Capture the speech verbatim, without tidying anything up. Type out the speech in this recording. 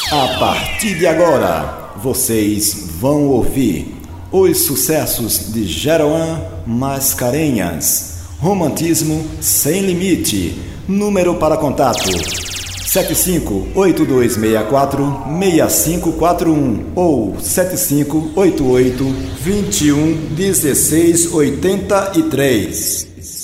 A partir de agora, vocês vão ouvir os sucessos de Jeroan Mascarenhas. Romantismo Sem Limite. Número para contato sete cinco oito dois seis quatro seis cinco quatro um ou sete cinco oito oito dois um um seis oito três.